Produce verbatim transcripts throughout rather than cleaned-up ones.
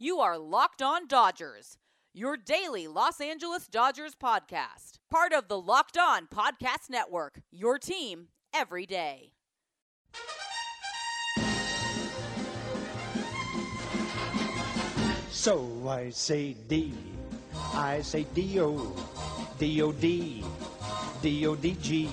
You are Locked On Dodgers, your daily Los Angeles Dodgers podcast. Part of the Locked On Podcast Network, your team every day. So I say D, I say D-O, D-O-D, D-O-D-G,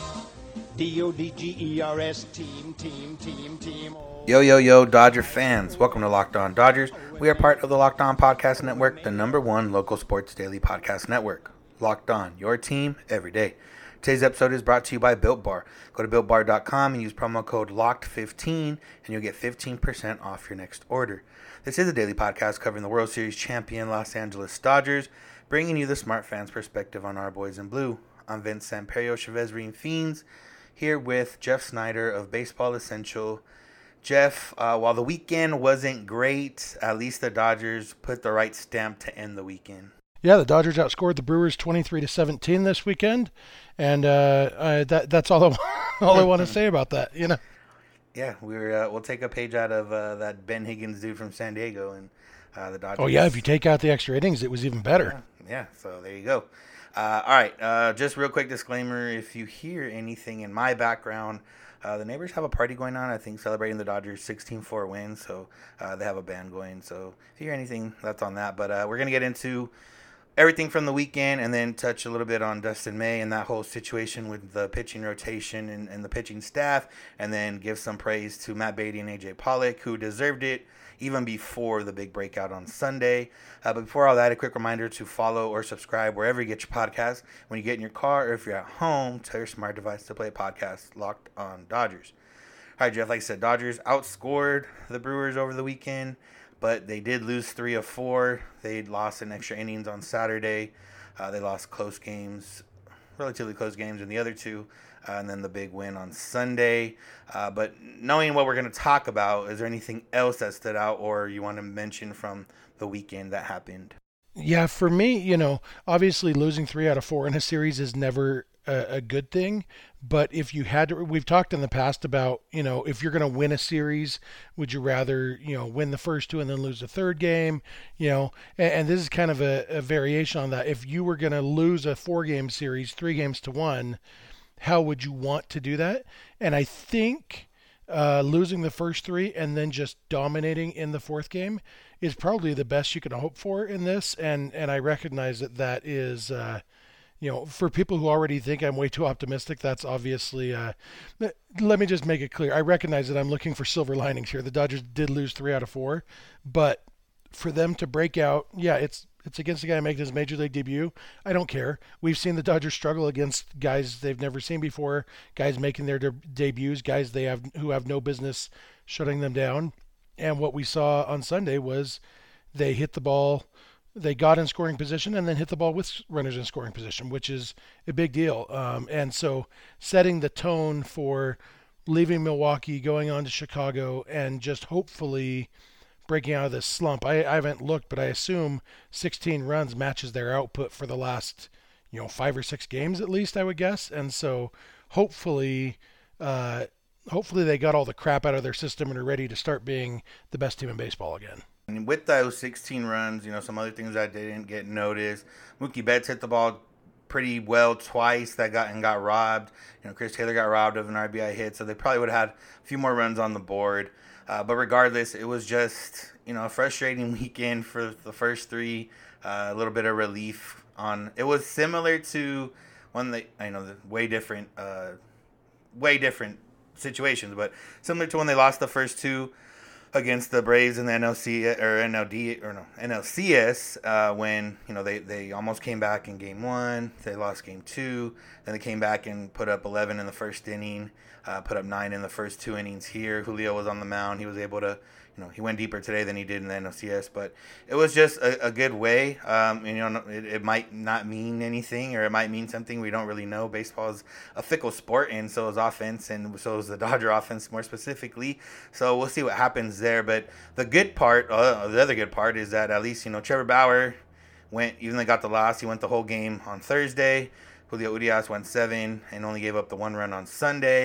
D-O-D-G-E-R-S, team, team, team, team. Yo, yo, yo, Dodger fans. Welcome to Locked On Dodgers. We are part of the Locked On Podcast Network, the number one local sports daily podcast network. Locked On, your team every day. Today's episode is brought to you by Built Bar. Go to built bar dot com and use promo code locked fifteen, and you'll get fifteen percent off your next order. This is a daily podcast covering the World Series champion Los Angeles Dodgers, bringing you the smart fans' perspective on our boys in blue. I'm Vince Samperio, Chavez Ring Fiends, here with Jeff Snyder of Baseball Essential. Jeff, uh, while the weekend wasn't great, at least the Dodgers put the right stamp to end the weekend. Yeah, the Dodgers outscored the Brewers twenty-three to seventeen this weekend, and uh, I, that that's all I all I want to say about that. You know. Yeah, we're uh, we'll take a page out of uh, that Ben Higgins dude from San Diego, and uh, the Dodgers. Oh yeah, if you take out the extra innings, it was even better. Yeah, yeah, so there you go. Uh, all right, uh, just real quick disclaimer: if you hear anything in my background, uh, the neighbors have a party going on. I think celebrating the Dodgers' sixteen four win, so uh, they have a band going. So if you hear anything, that's on that. But uh, we're gonna get into everything from the weekend, and then touch a little bit on Dustin May and that whole situation with the pitching rotation and, and the pitching staff, and then give some praise to Matt Beaty and A J Pollock, who deserved it even before the big breakout on Sunday. Uh, but before all that, a quick reminder to follow or subscribe wherever you get your podcasts. When you get in your car or if you're at home, tell your smart device to play a podcast, Locked On Dodgers. All right, Jeff, like I said, Dodgers outscored the Brewers over the weekend, but they did lose three of four. They lost in extra innings on Saturday. Uh, they lost close games, relatively close games in the other two, uh, and then the big win on Sunday. Uh, but knowing what we're going to talk about, is there anything else that stood out or you want to mention from the weekend that happened? Yeah, for me, you know, obviously losing three out of four in a series is never a, a good thing. But if you had to, we've talked in the past about, you know, if you're going to win a series, would you rather, you know, win the first two and then lose the third game, you know, and, and this is kind of a, a variation on that. If you were going to lose a four game series, three games to one, how would you want to do that? And I think uh, losing the first three and then just dominating in the fourth game is probably the best you can hope for in this. And, and I recognize that that is, uh, you know, for people who already think I'm way too optimistic, that's obviously, uh, let me just make it clear. I recognize that I'm looking for silver linings here. The Dodgers did lose three out of four, but for them to break out, yeah, it's, it's against a guy making his major league debut. I don't care. We've seen the Dodgers struggle against guys they've never seen before, guys making their de- debuts, guys they have who have no business shutting them down. And what we saw on Sunday was they hit the ball, they got in scoring position and then hit the ball with runners in scoring position, which is a big deal. Um, and so setting the tone for leaving Milwaukee, going on to Chicago, and just hopefully breaking out of this slump. I, I haven't looked, but I assume sixteen runs matches their output for the last, you know, five or six games at least, I would guess. And so hopefully, uh, hopefully they got all the crap out of their system and are ready to start being the best team in baseball again. And with those sixteen runs, you know, some other things that didn't get noticed. Mookie Betts hit the ball pretty well twice that got and got robbed. You know, Chris Taylor got robbed of an R B I hit, so they probably would have had a few more runs on the board. Uh, but regardless, it was just, you know, a frustrating weekend for the first three. Uh, a little bit of relief on. It was similar to when they, I know, the way different, uh, way different situations, but similar to when they lost the first two against the Braves in the N L C or N L D or no N L C S, uh, when you know they, they almost came back in game one, they lost game two, then they came back and put up eleven in the first inning, uh, put up nine in the first two innings here. Julio was on the mound. He was able to, you know, he went deeper today than he did in the N L C S, but it was just a, a good way. Um, and, you know, it, it might not mean anything, or it might mean something we don't really know. Baseball is a fickle sport, and so is offense, and so is the Dodger offense more specifically. So we'll see what happens there. But the good part, uh, the other good part, is that at least, you know, Trevor Bauer went, even though he got the loss, he went the whole game on Thursday. Julio Urias went seven and only gave up the one run on Sunday.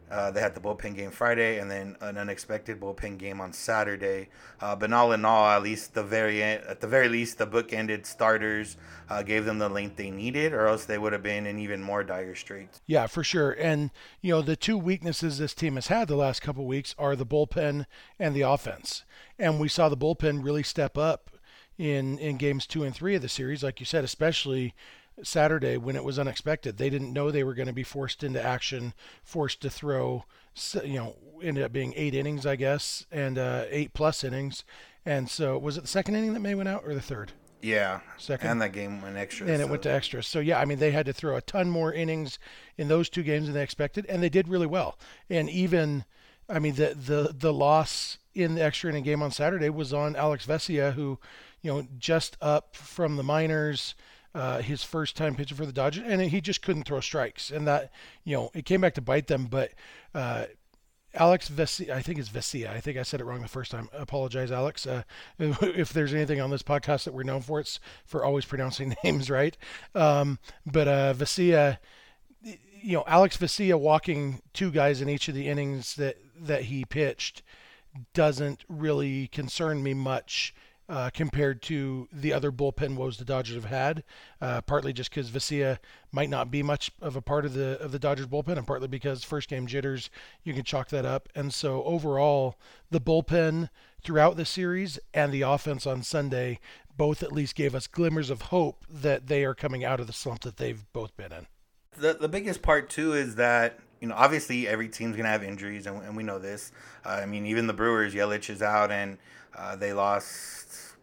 Uh, they had the bullpen game Friday, and then an unexpected bullpen game on Saturday. Uh, but all in all, at least the very end, at the very least, the bookended starters uh, gave them the length they needed, or else they would have been in even more dire straits. Yeah, for sure. And you know, the two weaknesses this team has had the last couple of weeks are the bullpen and the offense. And we saw the bullpen really step up in in games two and three of the series, like you said, especially Saturday when it was unexpected. They didn't know they were going to be forced into action, forced to throw, you know, ended up being eight innings, I guess, and uh, eight plus innings. And so was it the second inning that May went out or the third? Yeah, second. And that game went extra. And so. it went to extras. So, yeah, I mean, they had to throw a ton more innings in those two games than they expected, and they did really well. And even, I mean, the the, the loss in the extra inning game on Saturday was on Alex Vesia, who, you know, just up from the minors, Uh, his first time pitching for the Dodgers, and he just couldn't throw strikes. And that, you know, it came back to bite them. But uh, Alex Vesia, I think it's Vesia. I think I said it wrong the first time. I apologize, Alex. Uh, if there's anything on this podcast that we're known for, it's for always pronouncing names right. Um, but uh, Vesia, you know, Alex Vesia walking two guys in each of the innings that, that he pitched doesn't really concern me much Uh, compared to the other bullpen woes the Dodgers have had, uh, partly just because Vesia might not be much of a part of the of the Dodgers bullpen, and partly because first game jitters, you can chalk that up. And so overall, the bullpen throughout the series and the offense on Sunday both at least gave us glimmers of hope that they are coming out of the slump that they've both been in. The the biggest part too is that, you know, obviously every team's gonna have injuries, and, and we know this. Uh, I mean, even the Brewers, Yelich is out, and uh, they lost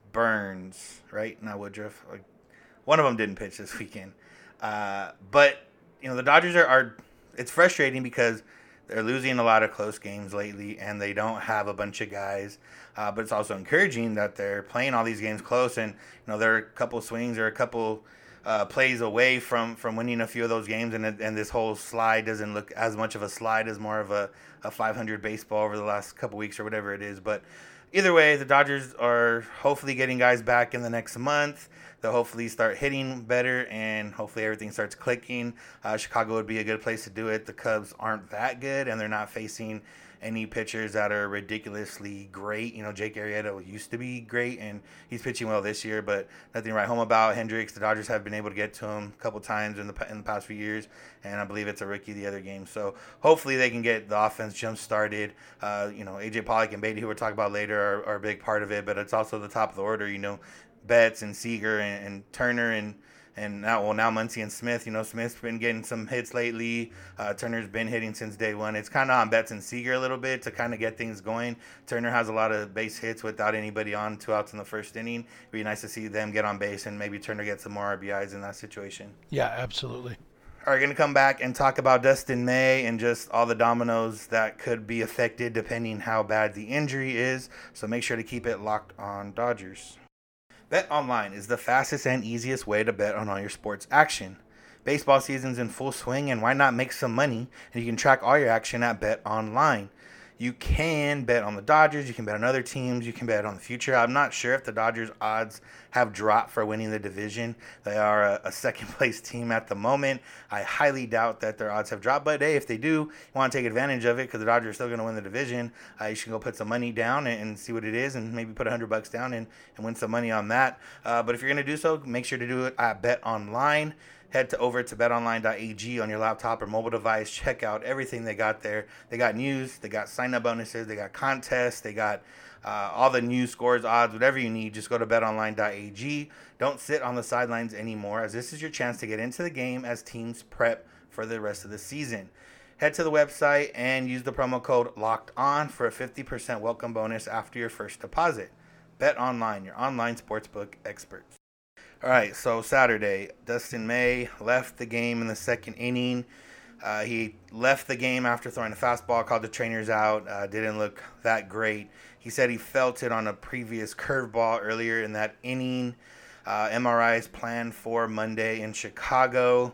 Burns, right? Not Woodruff. Like, one of them didn't pitch this weekend. Uh, but, you know, the Dodgers are, are, it's frustrating because they're losing a lot of close games lately, and they don't have a bunch of guys. Uh, but it's also encouraging that they're playing all these games close, and, you know, they're a couple swings or a couple uh, plays away from, from winning a few of those games, and and this whole slide doesn't look as much of a slide as more of a, a five hundred baseball over the last couple weeks or whatever it is. But either way, the Dodgers are hopefully getting guys back in the next month. They'll hopefully start hitting better, and hopefully everything starts clicking. Uh, Chicago would be a good place to do it. The Cubs aren't that good, and they're not facing any pitchers that are ridiculously great. You know, Jake Arrieta used to be great, and he's pitching well this year, but nothing to write home about. Hendricks, the Dodgers have been able to get to him a couple times in the in the past few years, and I believe it's a rookie the other game. So hopefully they can get the offense jump-started. Uh, you know, A J Pollock and Beatty, who we'll talk about later, are, are a big part of it, but it's also the top of the order. You know, Betts and Seager and, and Turner and And now, well, now Muncy and Smith. You know, Smith's been getting some hits lately. Uh, Turner's been hitting since day one. It's kind of on Betts and Seager a little bit to kind of get things going. Turner has a lot of base hits without anybody on, two outs in the first inning. It'd be nice to see them get on base, and maybe Turner get some more R B Is in that situation. Yeah, absolutely. All right, going to come back and talk about Dustin May and just all the dominoes that could be affected depending how bad the injury is. So make sure to keep it locked on Dodgers. BetOnline is the fastest and easiest way to bet on all your sports action. Baseball season's in full swing, and why not make some money? And you can track all your action at BetOnline. You can bet on the Dodgers, you can bet on other teams, you can bet on the future. I'm not sure if the Dodgers' odds have dropped for winning the division. They are a, a second-place team at the moment. I highly doubt that their odds have dropped, but hey, if they do, you want to take advantage of it because the Dodgers are still going to win the division. Uh, you should go put some money down and, and see what it is, and maybe put one hundred bucks down and, and win some money on that. Uh, but if you're going to do so, make sure to do it at BetOnline. Head to over to bet online dot a g on your laptop or mobile device. Check out everything they got there. They got news, they got sign-up bonuses, they got contests, they got uh, all the news, scores, odds, whatever you need. Just go to bet online dot a g. Don't sit on the sidelines anymore, as this is your chance to get into the game as teams prep for the rest of the season. Head to the website and use the promo code LOCKEDON for a fifty percent welcome bonus after your first deposit. BetOnline, your online sportsbook experts. All right, so Saturday, Dustin May left the game in the second inning. Uh, he left the game after throwing a fastball, called the trainers out. Uh, didn't look that great. He said he felt it on a previous curveball earlier in that inning. Uh, M R Is planned for Monday in Chicago.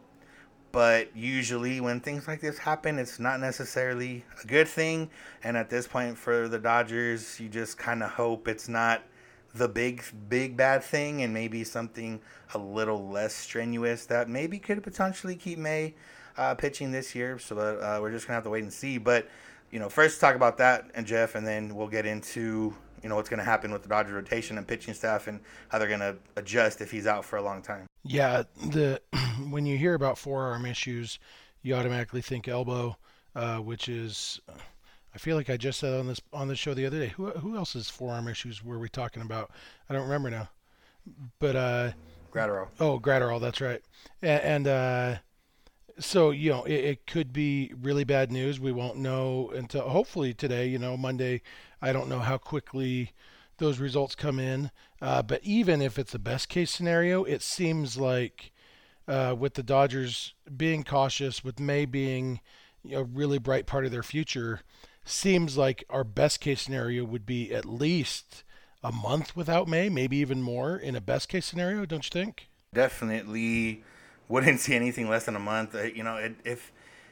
But usually when things like this happen, it's not necessarily a good thing. And at this point for the Dodgers, you just kind of hope it's not the big, big bad thing, and maybe something a little less strenuous that maybe could potentially keep May uh, pitching this year. So uh, we're just going to have to wait and see. But, you know, first talk about that, and Jeff, and then we'll get into, you know, what's going to happen with the Dodgers rotation and pitching staff and how they're going to adjust if he's out for a long time. Yeah, the when you hear about forearm issues, you automatically think elbow, uh, which is, I feel like I just said on this on the show the other day. Who who else's forearm issues were we talking about? I don't remember now. But uh, Gratterall. Oh, Gratterall, that's right. And, and uh, so you know, it, it could be really bad news. We won't know until hopefully today. You know, Monday. I don't know how quickly those results come in. Uh, but even if it's a best case scenario, it seems like uh, with the Dodgers being cautious, with May being a really bright part of their future, seems like our best case scenario would be at least a month without May, maybe even more in a best case scenario, don't you think? Definitely wouldn't see anything less than a month. Uh, you know, it, if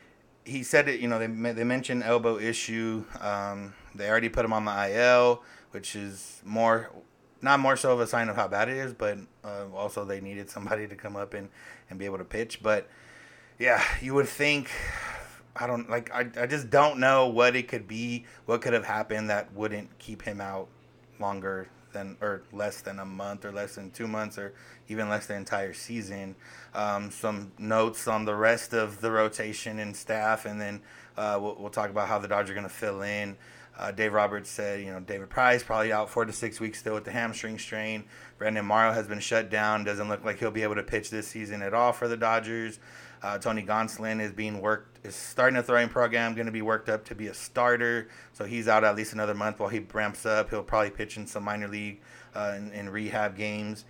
he said it, you know, they they mentioned elbow issue. Um, they already put him on the I L, which is more, not more so of a sign of how bad it is, but uh, also they needed somebody to come up and, and be able to pitch. But yeah, you would think, I don't like, I, I just don't know what it could be, what could have happened that wouldn't keep him out longer than, or less than a month, or less than two months, or even less than the entire season. Um, some notes on the rest of the rotation and staff, and then uh, we'll, we'll talk about how the Dodgers are going to fill in. Uh, Dave Roberts said, you know, David Price probably out four to six weeks still with the hamstring strain. Brandon Morrow has been shut down. Doesn't look like he'll be able to pitch this season at all for the Dodgers. Uh, Tony Gonsolin is being worked, is starting a throwing program, going to be worked up to be a starter. So he's out at least another month while he ramps up. He'll probably pitch in some minor league uh, and, and rehab games.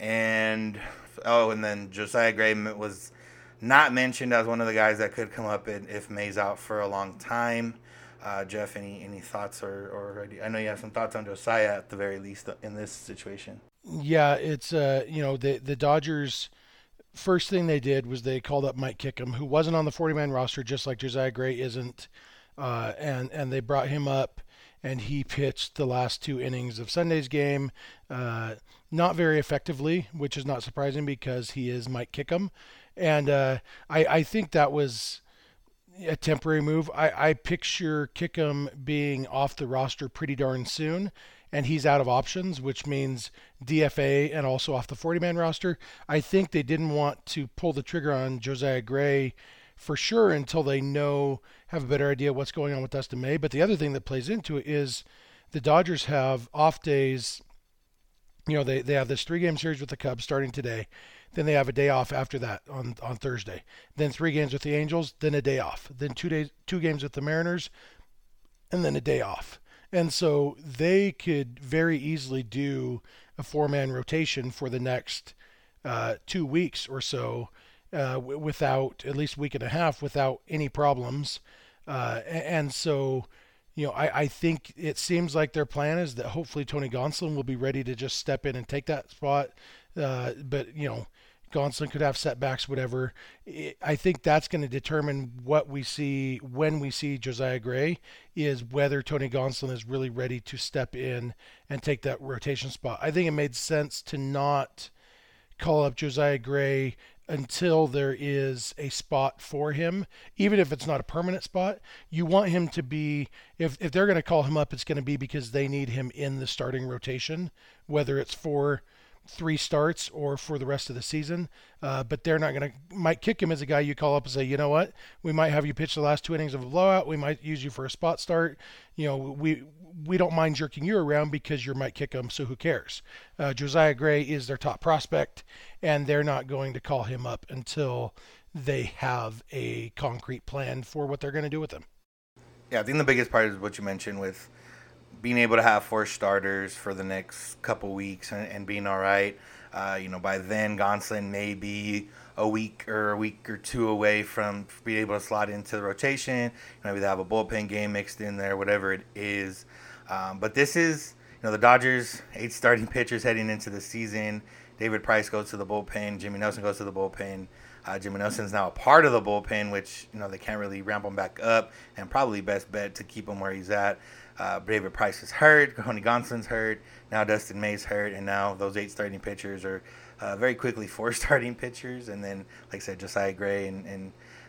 And, oh, and then Josiah Gray was not mentioned as one of the guys that could come up if May's out for a long time. Uh, Jeff, any any thoughts or, or I know you have some thoughts on Josiah at the very least in this situation. Yeah, it's uh you know the the Dodgers. First thing they did was they called up Mike Kickham, who wasn't on the forty-man roster, just like Josiah Gray isn't, uh, and and they brought him up, and he pitched the last two innings of Sunday's game, uh, not very effectively, which is not surprising because he is Mike Kickham, and uh, I I think that was a temporary move. I, I picture Kickham being off the roster pretty darn soon, and he's out of options, which means D F A and also off the forty-man roster. I think they didn't want to pull the trigger on Josiah Gray for sure until they know, have a better idea what's going on with Dustin May. But the other thing that plays into it is the Dodgers have off days. You know, they, they have this three-game series with the Cubs starting today. Then they have a day off after that on, on Thursday. Then three games with the Angels, then a day off. Then two days, two games with the Mariners, and then a day off. And so they could very easily do a four-man rotation for the next uh, two weeks or so uh, w- without, at least a week and a half, without any problems. Uh, and so, you know, I, I think it seems like their plan is that hopefully Tony Gonsolin will be ready to just step in and take that spot. Uh, but, you know, Gonsolin could have setbacks, whatever. I think that's going to determine what we see when we see Josiah Gray, is whether Tony Gonsolin is really ready to step in and take that rotation spot. I think it made sense to not call up Josiah Gray until there is a spot for him, even if it's not a permanent spot. You want him to be, if, if they're going to call him up, it's going to be because they need him in the starting rotation, whether it's for three starts or for the rest of the season. Uh, but they're not going to, Mike Kickham is a guy you call up and say, you know what, we might have you pitch the last two innings of a blowout. We might use you for a spot start. You know, we, we don't mind jerking you around because you're Mike Kickham. So who cares? Uh, Josiah Gray is their top prospect, and they're not going to call him up until they have a concrete plan for what they're going to do with him. Yeah, I think the biggest part is what you mentioned with being able to have four starters for the next couple weeks and, and being all right. Uh, you know, by then, Gonsolin may be a week or a week or two away from being able to slot into the rotation. Maybe they have a bullpen game mixed in there, whatever it is. Um, but this is, you know, the Dodgers, eight starting pitchers heading into the season. David Price goes to the bullpen. Jimmy Nelson goes to the bullpen. Uh, Jimmy Nelson's now a part of the bullpen, which, you know, they can't really ramp him back up, and probably best bet to keep him where he's at. Uh, David Price is hurt. Tony Gonsolin's hurt. Now Dustin May's hurt. And now those eight starting pitchers are uh, very quickly four starting pitchers. And then, like I said, Josiah Gray and, and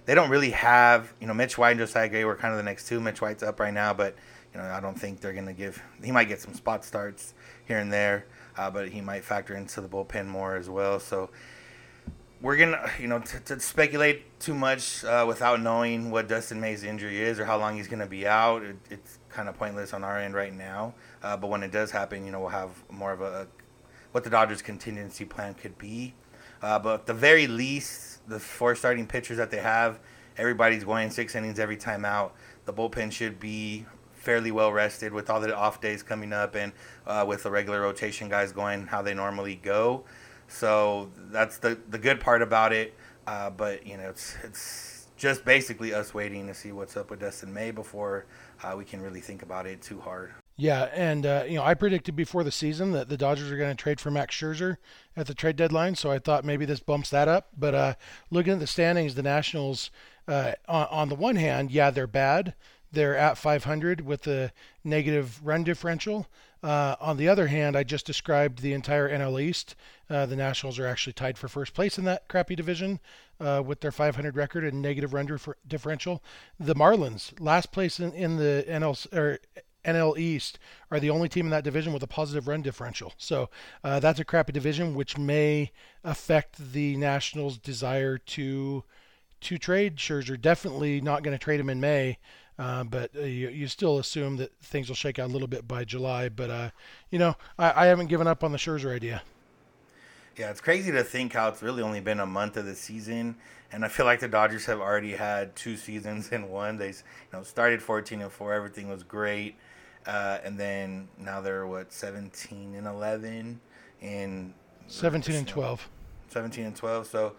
they don't really have, you know, Mitch White and Josiah Gray were kind of the next two. Mitch White's up right now, but, you know, I don't think they're going to give – he might get some spot starts here and there, uh, but he might factor into the bullpen more as well. So we're going to, you know, to, to speculate too much uh, without knowing what Dustin May's injury is or how long he's going to be out, it, it's kind of pointless on our end right now. Uh, but when it does happen, you know, we'll have more of a – what the Dodgers' contingency plan could be. Uh, but at the very least, the four starting pitchers that they have, everybody's going six innings every time out. The bullpen should be fairly well rested with all the off days coming up and uh, with the regular rotation guys going how they normally go. So that's the the good part about it. Uh, but, you know, it's it's just basically us waiting to see what's up with Dustin May before uh, we can really think about it too hard. Yeah, and uh, you know, I predicted before the season that the Dodgers are going to trade for Max Scherzer at the trade deadline, so I thought maybe this bumps that up. But uh, looking at the standings, the Nationals, uh, on, on the one hand, yeah, they're bad. They're at five hundred with a negative run differential. Uh, on the other hand, I just described the entire N L East. Uh, the Nationals are actually tied for first place in that crappy division uh, with their five hundred record and negative run dif- differential. The Marlins, last place in, in the N L or N L East, are the only team in that division with a positive run differential. So uh, that's a crappy division, which may affect the Nationals' desire to to trade Scherzer. Definitely not going to trade him in May, uh, but uh, you, you still assume that things will shake out a little bit by July. But, uh, you know, I, I haven't given up on the Scherzer idea. Yeah, it's crazy to think how it's really only been a month of the season, and I feel like the Dodgers have already had two seasons in one. They, you know, started fourteen and four, everything was great, uh, and then now they're what seventeen and eleven, and seventeen and twelve. Seventeen and twelve. So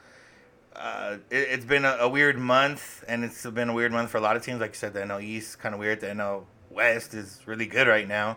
uh, it, it's been a, a weird month, and it's been a weird month for a lot of teams. Like you said, the N L East kind of weird. The N L West is really good right now.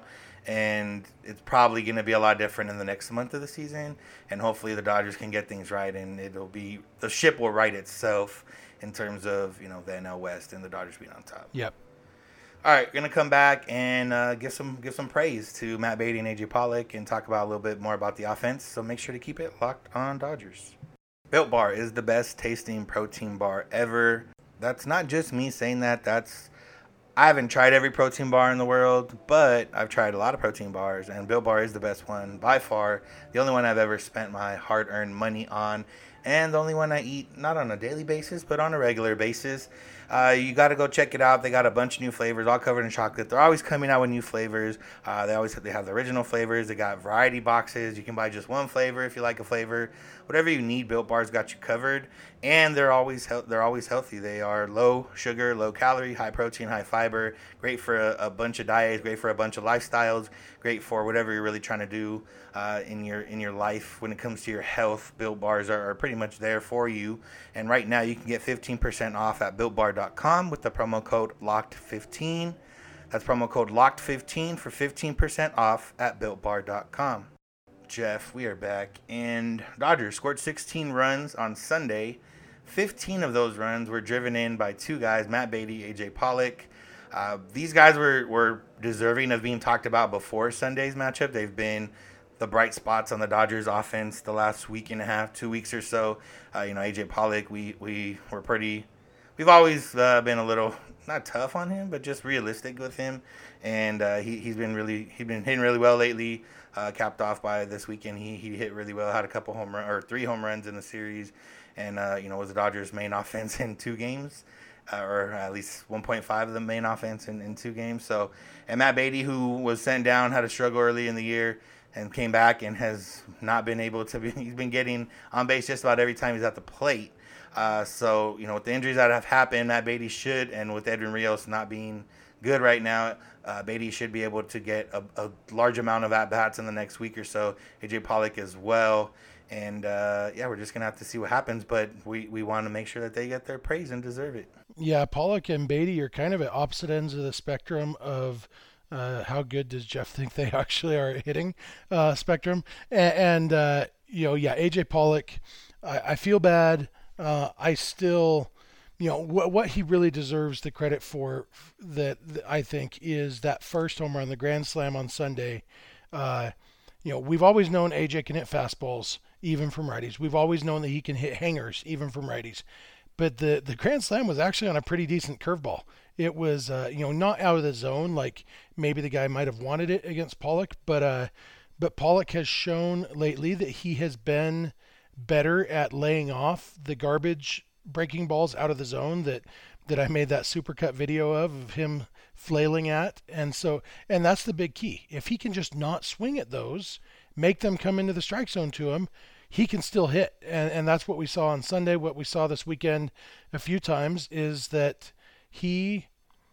And it's probably going to be a lot different in the next month of the season. And hopefully the Dodgers can get things right, and it'll be the ship will right itself in terms of, you know, the N L West and the Dodgers being on top. Yep. All right, we're going to come back and uh, give some give some praise to Matt Beatty and A J Pollock and talk about a little bit more about the offense. So make sure to keep it locked on Dodgers. Built Bar is the best tasting protein bar ever. That's not just me saying that. That's I haven't tried every protein bar in the world, but I've tried a lot of protein bars, and Built Bar is the best one by far. The only one I've ever spent my hard-earned money on, and the only one I eat not on a daily basis, but on a regular basis. Uh, you got to go check it out. They got a bunch of new flavors, all covered in chocolate. They're always coming out with new flavors. Uh, they always they have the original flavors. They got variety boxes. You can buy just one flavor if you like a flavor. Whatever you need, Built Bar's got you covered. And they're always he- they're always healthy. They are low sugar, low calorie, high protein, high fiber. Great for a, a bunch of diets. Great for a bunch of lifestyles. Great for whatever you're really trying to do uh, in your in your life when it comes to your health. Built Bars are, are pretty much there for you. And right now you can get fifteen percent off at built bar dot com with the promo code locked fifteen. That's promo code locked fifteen for fifteen percent off at built bar dot com. Jeff, we are back, and Dodgers scored sixteen runs on Sunday. fifteen of those runs were driven in by two guys, Matt Beatty, A J Pollock. Uh, these guys were, were deserving of being talked about before Sunday's matchup. They've been the bright spots on the Dodgers offense the last week and a half, two weeks or so. Uh, you know, A J Pollock, we, we were pretty – we've always uh, been a little – not tough on him, but just realistic with him. And uh, he, he's been really – he's been hitting really well lately. Uh, capped off by this weekend, he he hit really well. Had a couple home run or three home runs in the series, and uh, you know was the Dodgers' main offense in two games, uh, or at least one point five of the main offense in, in two games. So, and Matt Beatty, who was sent down, had a struggle early in the year, and came back and has not been able to be. He's been getting on base just about every time he's at the plate. Uh, so you know with the injuries that have happened, Matt Beatty should, and with Edwin Rios not being good right now. Uh, Beatty should be able to get a, a large amount of at-bats in the next week or so. A J Pollock as well. And, uh, yeah, we're just going to have to see what happens. But we, we want to make sure that they get their praise and deserve it. Yeah, Pollock and Beatty are kind of at opposite ends of the spectrum of uh, how good does Jeff think they actually are hitting uh, spectrum. And, and uh, you know, yeah, A J Pollock, I, I feel bad. Uh, I still... You know, what what he really deserves the credit for, that, that I think, is that first home run, the grand slam on Sunday. Uh, you know, we've always known A J can hit fastballs, even from righties. We've always known that he can hit hangers, even from righties. but the, the Grand Slam was actually on a pretty decent curveball. It was, uh, you know, not out of the zone like maybe the guy might have wanted it against Pollock, but uh, but Pollock has shown lately that he has been better at laying off the garbage breaking balls out of the zone that that I made that supercut video of, of him flailing at. And so, and that's the big key. If he can just not swing at those, make them come into the strike zone to him, he can still hit. And, and that's what we saw on Sunday. What we saw this weekend a few times is that he,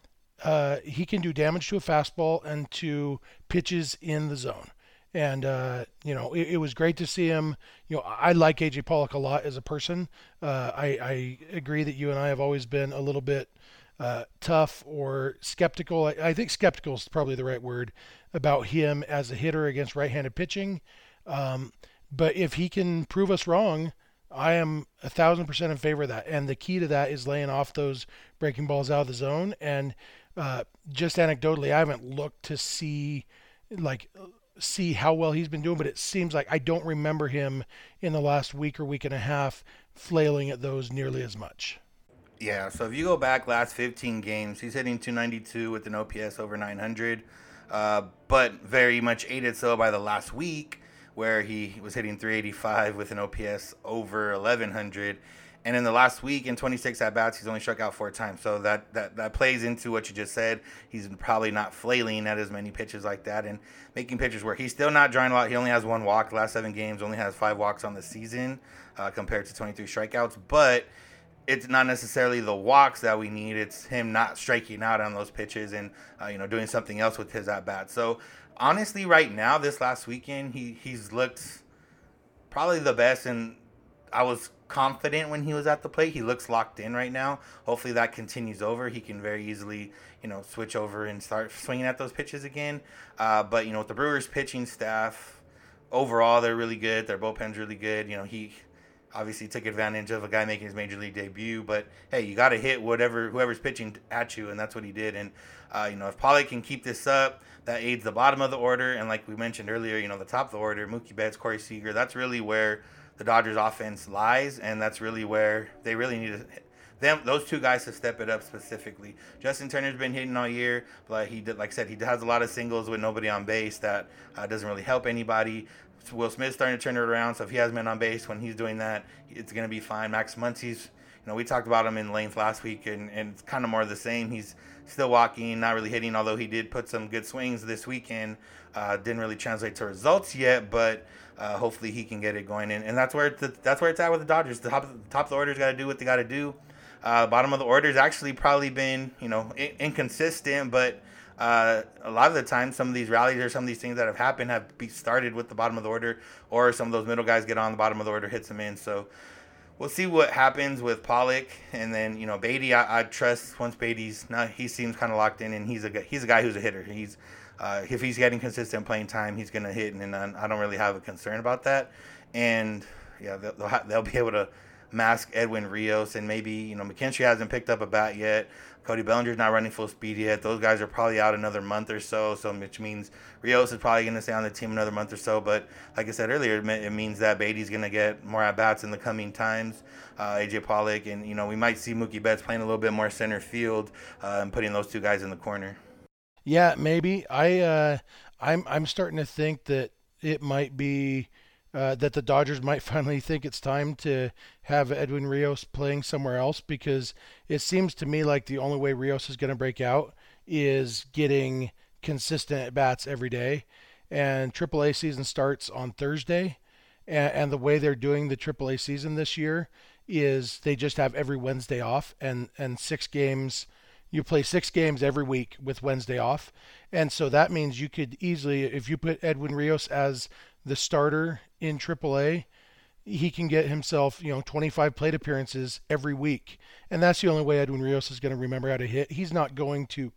uh, he can do damage to a fastball and to pitches in the zone. And, uh, you know, it, it was great to see him. You know, I like A J Pollock a lot as a person. Uh, I, I agree that you and I have always been a little bit uh, tough or skeptical. I, I think skeptical is probably the right word about him as a hitter against right-handed pitching. Um, but if he can prove us wrong, I am a thousand percent in favor of that. And the key to that is laying off those breaking balls out of the zone. And uh, just anecdotally, I haven't looked to see like see how well he's been doing, but it seems like I don't remember him in the last week or week and a half flailing at those nearly as much. Yeah, so if you go back last fifteen games, he's hitting two ninety-two with an O P S over nine hundred, uh, but very much aided so by the last week where he was hitting three eighty-five with an O P S over eleven hundred. And in the last week, in twenty-six at-bats, he's only struck out four times. So that, that, that plays into what you just said. He's probably not flailing at as many pitches like that and making pitches work. He's still not drawing a lot. He only has one walk the last seven games, only has five walks on the season uh, compared to twenty-three strikeouts. But it's not necessarily the walks that we need. It's him not striking out on those pitches and, uh, you know, doing something else with his at-bats. So, honestly, right now, this last weekend, he, he's looked probably the best, and I was confident when he was at the plate. He looks locked in right now. Hopefully that continues over. He can very easily, you know, switch over and start swinging at those pitches again. Uh, but, you know, with the Brewers pitching staff, overall, they're really good. Their bullpen's really good. You know, he obviously took advantage of a guy making his major league debut, but hey, you got to hit whatever whoever's pitching at you, and that's what he did. And uh, you know, if Pollock can keep this up, that aids the bottom of the order. And like we mentioned earlier, you know, the top of the order, Mookie Betts, Corey Seager, that's really where the Dodgers offense lies, and that's really where they really need to them those two guys to step it up specifically. Justin Turner's been hitting all year, but he did, like I said, he has a lot of singles with nobody on base that uh, doesn't really help anybody. Will Smith's starting to turn it around, so if he has men on base when he's doing that, it's going to be fine. Max Muncy's, you know, we talked about him in length last week, and, and it's kind of more of the same. He's still walking, not really hitting, although he did put some good swings this weekend. Uh, didn't really translate to results yet, but uh, hopefully he can get it going. And, and that's where it's, that's where it's at with the Dodgers. The top, the top of the order's got to do what they got to do. Uh, bottom of the order's actually probably been, you know, in, inconsistent, but Uh, a lot of the time, some of these rallies or some of these things that have happened have be started with the bottom of the order, or some of those middle guys get on the bottom of the order, hits them in. So we'll see what happens with Pollock, and then you know Beatty. I, I trust once Beatty's not, he seems kind of locked in, and he's a he's a guy who's a hitter. He's uh, if he's getting consistent playing time, he's gonna hit, and, and I don't really have a concern about that. And yeah, they'll they'll, ha- they'll be able to mask Edwin Rios, and maybe you know McKinstry hasn't picked up a bat yet. Cody Bellinger's not running full speed yet. Those guys are probably out another month or so, so which means Rios is probably going to stay on the team another month or so. But like I said earlier, it means that Beatty's going to get more at-bats in the coming times. Uh, A J Pollock, and you know we might see Mookie Betts playing a little bit more center field uh, and putting those two guys in the corner. Yeah, maybe. I uh, I'm I'm starting to think that it might be. Uh, that the Dodgers might finally think it's time to have Edwin Rios playing somewhere else, because it seems to me like the only way Rios is going to break out is getting consistent at-bats every day. And triple A season starts on Thursday, and, and the way they're doing the triple A season this year is they just have every Wednesday off, and, and six games. You play six games every week with Wednesday off. And so that means you could easily, if you put Edwin Rios as the starter in triple A, he can get himself, you know, twenty-five plate appearances every week. And that's the only way Edwin Rios is going to remember how to hit. He's not going to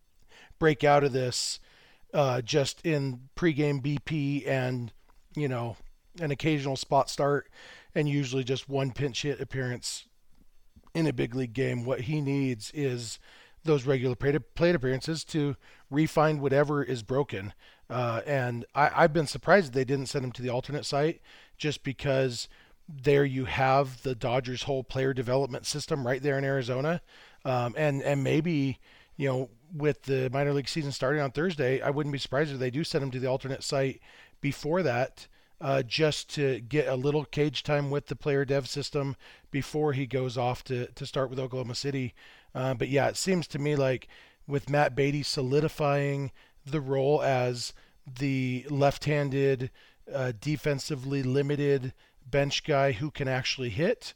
break out of this uh, just in pregame B P and, you know, an occasional spot start and usually just one pinch hit appearance in a big league game. What he needs is those regular plate appearances to refine whatever is broken. Uh, and I, I've been surprised that they didn't send him to the alternate site, just because there you have the Dodgers' whole player development system right there in Arizona. Um, and, and maybe, you know, with the minor league season starting on Thursday, I wouldn't be surprised if they do send him to the alternate site before that, uh, just to get a little cage time with the player dev system before he goes off to, to start with Oklahoma City. Uh, but yeah, it seems to me like with Matt Beaty solidifying the role as the left-handed, uh, defensively limited bench guy who can actually hit,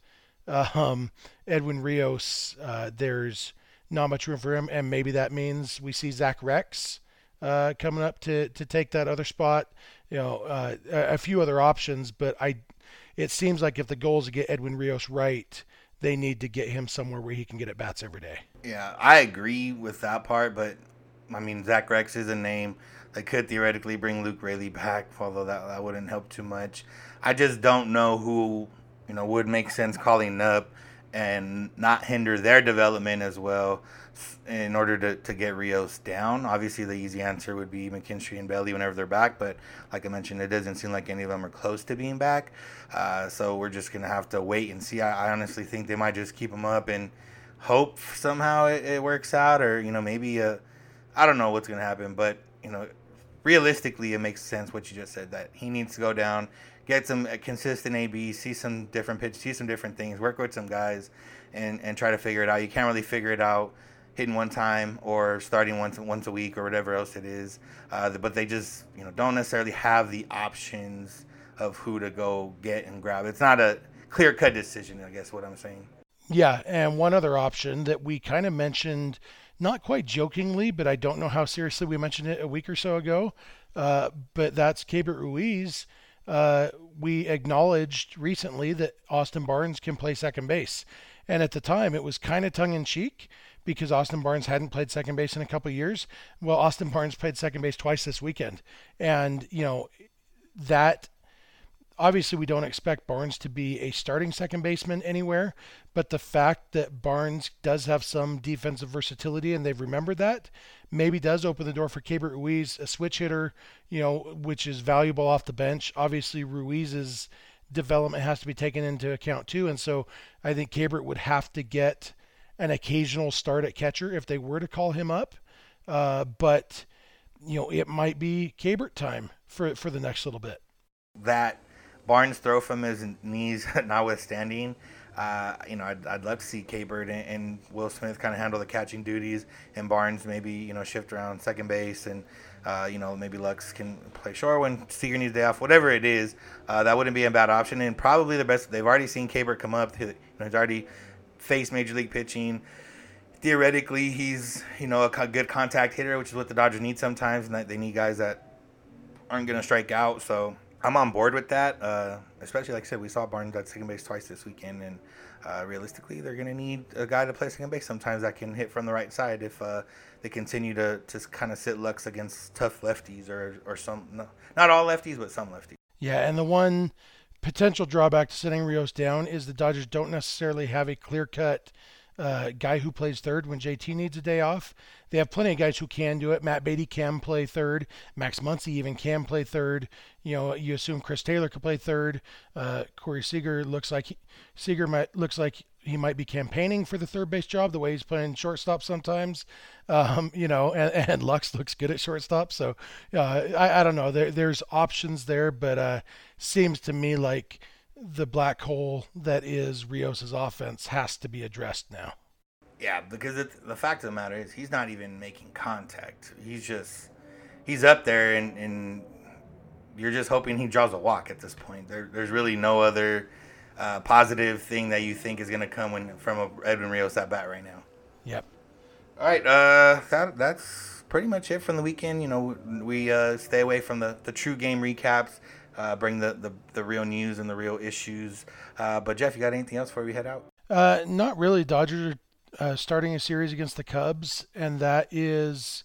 um, Edwin Rios, uh, there's not much room for him, and maybe that means we see Zach Rex uh, coming up to, to take that other spot. You know, uh, a, a few other options, but I, it seems like if the goal is to get Edwin Rios right, they need to get him somewhere where he can get at bats every day. Yeah, I agree with that part, but I mean, Zach Rex is a name. They could theoretically bring Luke Raley back, although that, that wouldn't help too much. I just don't know who, you know, would make sense calling up and not hinder their development as well in order to, to get Rios down. Obviously, the easy answer would be McKinstry and Bailey whenever they're back, but like I mentioned, it doesn't seem like any of them are close to being back. Uh, so we're just going to have to wait and see. I, I honestly think they might just keep them up and hope somehow it, it works out, or, you know, maybe uh, I don't know what's going to happen, but, you know, realistically, it makes sense what you just said, that he needs to go down, get some consistent A B, see some different pitch, see some different things, work with some guys, and, and try to figure it out. You can't really figure it out hitting one time or starting once once a week or whatever else it is. Uh, but they just, you know, don't necessarily have the options of who to go get and grab. It's not a clear-cut decision, I guess what I'm saying. Yeah, and one other option that we kind of mentioned, not quite jokingly, but I don't know how seriously we mentioned it a week or so ago, uh, but that's Keibert Ruiz. Uh, we acknowledged recently that Austin Barnes can play second base. And at the time, it was kind of tongue-in-cheek because Austin Barnes hadn't played second base in a couple of years. Well, Austin Barnes played second base twice this weekend. And, you know, that... Obviously, we don't expect Barnes to be a starting second baseman anywhere, but the fact that Barnes does have some defensive versatility, and they've remembered that, maybe does open the door for Keibert Ruiz, a switch hitter, you know, which is valuable off the bench. Obviously, Ruiz's development has to be taken into account too, and so I think Keibert would have to get an occasional start at catcher if they were to call him up. Uh, but, you know, it might be Keibert time for for the next little bit. That Barnes throw from his knees notwithstanding, uh, you know, I'd, I'd love to see Keibert and, and Will Smith kind of handle the catching duties, and Barnes maybe, you know, shift around second base, and, uh, you know, maybe Lux can play short when Seager needs day off, whatever it is. Uh, that wouldn't be a bad option, and probably the best. They've already seen Keibert come up. You know, he's already faced major league pitching. Theoretically, he's, you know, a good contact hitter, which is what the Dodgers need sometimes, and that they need guys that aren't going to strike out, so I'm on board with that, uh, especially, like I said, we saw Barnes at second base twice this weekend, and uh, realistically, they're going to need a guy to play second base sometimes that can hit from the right side if uh, they continue to, to kind of sit Lux against tough lefties, or, or some, no, not all lefties, but some lefties. Yeah, and the one potential drawback to sitting Rios down is the Dodgers don't necessarily have a clear-cut uh, guy who plays third when J T needs a day off. They have plenty of guys who can do it. Matt Beaty can play third. Max Muncy even can play third. You know, you assume Chris Taylor could play third. Uh, Corey Seager looks like he, Seager might looks like he might be campaigning for the third base job the way he's playing shortstop sometimes. Um, you know, and, and Lux looks good at shortstop. So uh, I, I don't know. There there's options there, but uh, seems to me like the black hole that is Rios' offense has to be addressed now. Yeah, because it, the fact of the matter is he's not even making contact. He's just, he's up there, and, and you're just hoping he draws a walk at this point. There, there's really no other uh, positive thing that you think is going to come when, from a Edwin Rios at bat right now. Yep. All right, uh, that that's pretty much it from the weekend. You know, we uh, stay away from the, the true game recaps, uh, bring the, the, the real news and the real issues. Uh, but, Jeff, you got anything else before we head out? Uh, not really. Dodgers are Uh, starting a series against the Cubs, and that is,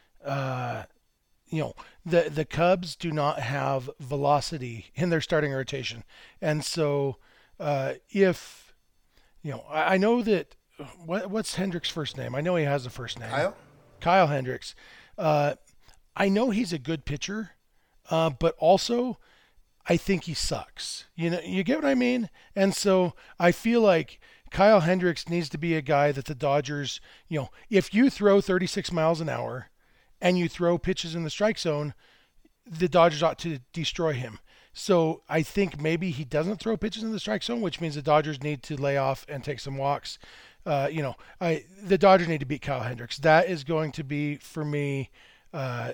uh, you know, the the Cubs do not have velocity in their starting rotation, and so uh, if, you know, I, I know that what what's Hendricks' first name? I know he has a first name. Kyle. Kyle Hendricks. Uh, I know he's a good pitcher, uh, but also I think he sucks. You know, you get what I mean? And so I feel like Kyle Hendricks needs to be a guy that the Dodgers, you know, if you throw thirty-six miles an hour and you throw pitches in the strike zone, the Dodgers ought to destroy him. So I think maybe he doesn't throw pitches in the strike zone, which means the Dodgers need to lay off and take some walks. Uh, you know, I the Dodgers need to beat Kyle Hendricks. That is going to be, for me, uh,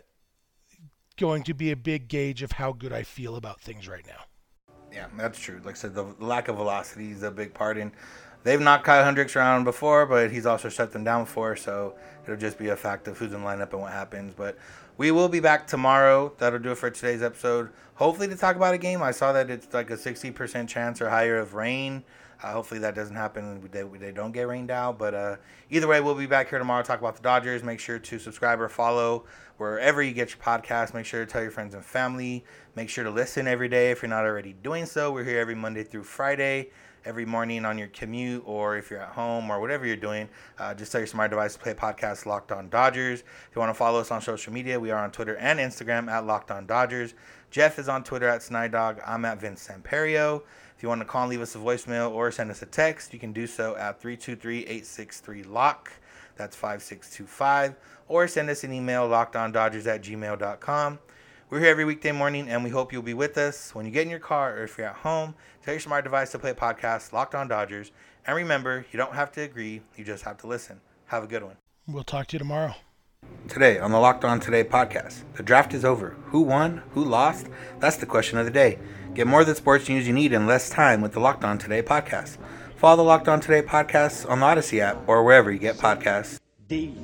going to be a big gauge of how good I feel about things right now. Yeah, that's true. Like I said, the lack of velocity is a big part. And they've knocked Kyle Hendricks around before, but he's also shut them down before. So it'll just be a fact of who's in the lineup and what happens. But we will be back tomorrow. That'll do it for today's episode. Hopefully to talk about a game. I saw that it's like a sixty percent chance or higher of rain. Uh, hopefully that doesn't happen. They, they don't get rained out. But uh, either way, we'll be back here tomorrow to talk about the Dodgers. Make sure to subscribe or follow wherever you get your podcast. Make sure to tell your friends and family. Make sure to listen every day if you're not already doing so. We're here every Monday through Friday, every morning on your commute, or if you're at home or whatever you're doing. Uh, just tell your smart device to play podcast Locked On Dodgers. If you want to follow us on social media, we are on Twitter and Instagram at Locked On Dodgers. Jeff is on Twitter at Snydog. I'm at Vince Samperio. If you want to call and leave us a voicemail or send us a text, you can do so at three two three, eight six three, L O C K. That's five six two five. Or send us an email, lockedondodgers at gmail dot com. We're here every weekday morning, and we hope you'll be with us when you get in your car or if you're at home. Tell your smart device to play podcast Locked On Dodgers. And remember, you don't have to agree. You just have to listen. Have a good one. We'll talk to you tomorrow. Today on the Locked On Today podcast, the draft is over. Who won? Who lost? That's the question of the day. Get more of the sports news you need in less time with the Locked On Today podcast. Follow the Locked On Today podcast on the Odyssey app or wherever you get podcasts. D.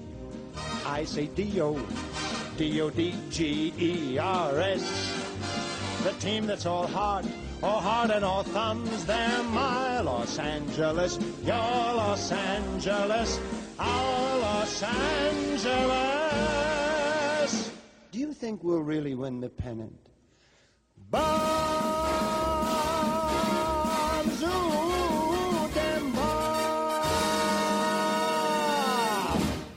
I say D-O. D O D G E R S. The team that's all heart, all heart and all thumbs. They're my Los Angeles, your Los Angeles, our Los Angeles. Do you think we'll really win the pennant? Bonzo Demba.